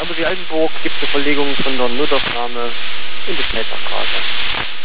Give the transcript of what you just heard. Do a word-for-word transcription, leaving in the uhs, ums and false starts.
Aber die Altenburg gibt eine Verlegung von der Notaufnahme in die Feldachstraße.